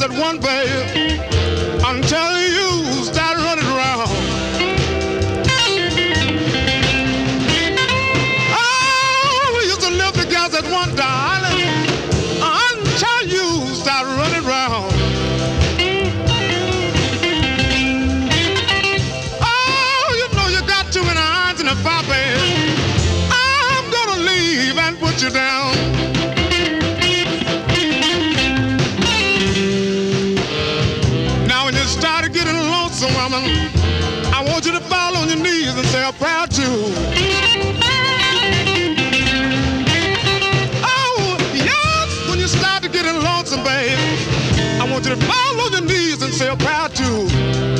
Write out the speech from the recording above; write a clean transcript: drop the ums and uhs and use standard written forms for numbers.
at one, babe, until you start running around. Oh, we used to live together at one, darling, until you start running around. Oh, you know you got too many irons in the fire, babe. I'm gonna leave and put you down. Started getting lonesome, woman, I want you to fall on your knees and say a prayer too. Oh, yes, when you start to get lonesome, babe, I want you to fall on your knees and say a prayer too.